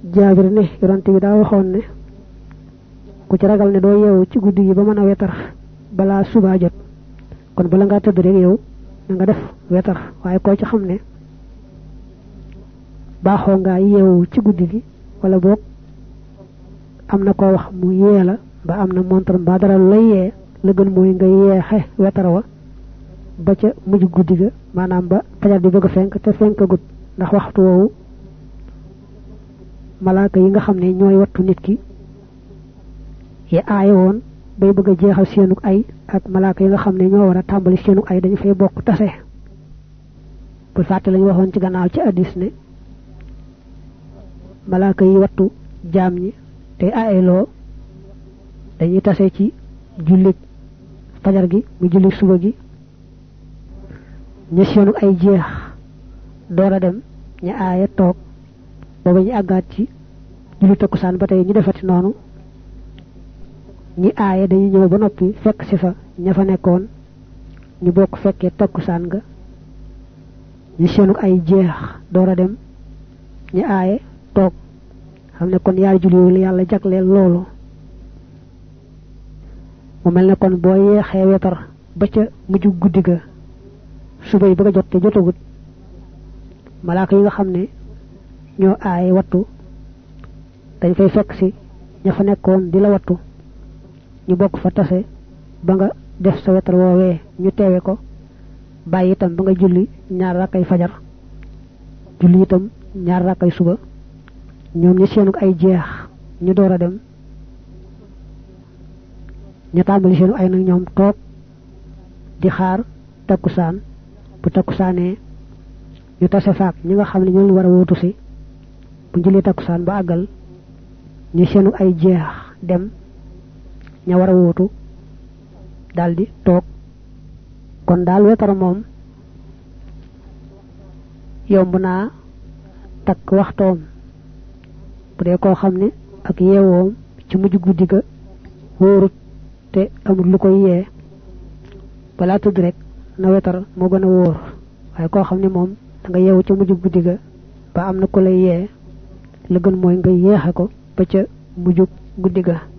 Jaabir ne yonante bi daa waxoon ne ku ci ragal ne doo yeewu ci guddi yi ba mën a wetar balaa suba jot kon bala ngaa tëdd rek yow na nga def wetar waaye koo ci xam ne baaxoo ngaa yeewu ci guddi gi wala boog am na koo wax mu yee la ba am na montar mbaa dara lay yee la gën mooy nga yeexe wetar wa ba ca mujj guddi ga maanaam ba fajar di bëgg a fenk te fenkagut ndax waxtu woowu malaaka yi nga xam ne ñooy wattu nit ki yi aaye woon bay bëgg a jeexal seenuk ay ak malaaka yi nga xam ne ñoo war a tàmbali seenuk ay dañu fay bokk tase bu fàtte lañu waxoon ci gannaaw ci hadiis ne malaaka yi wattu jaam ñi te aayeloo dañuy tase ci jullit fajar gi mu jullit suba gi ña seenuk ay jeex door a dem ña aaye toog booba ñu àggaat ci julli takkusaan ba tey ñu defati noonu ñi aaye dañuy ñëw ba noppi fekk si fa ña fa nekkoon ñu bokk fekkee takkusaan ga ñu seenu ay jeex door a dem ñi aaye toog xam ne kon yaari julli yooyu yàlla jagleel loolu mu mel ne kon boo yeexee wetar ba ca mujj guddi ga suba yi bëgg a jot te jotagut malaaka yi nga xam ne ñoo aaye wattu dañ fay fekk si ña fa nekkoon di la wattu ñu bokk fa tase ba nga def sa wetar woowee ñu teewe ko bàyyi itam ba nga julli ñaar rakkay fajar julli itam ñaar rakkay suba ñoom ñi seenu ay jeex ñu door a dem ñu tàmbali seenu ay nag ñoom toog di xaar takkusaan bu takkusaanee ñu tase faak ñi nga xam ne ñoo war a wóotu si bu julli takkusaan ba àggal ñu seenu ay jeex dem ña war a wóotu daldi toog kon daal wetar moom yomb naa takk waxtoom bu dee koo xam ne ak yeewoom ci mujj guddi ga wóorut te amul lu koy yee balaa tudd rek na wetar moo gën a wóor waaye koo xam ne moom da nga yeewu ca mujj guddi ga ba am na ko lay yee la gën mooy nga yeexe ko ba ca mujj guddi ga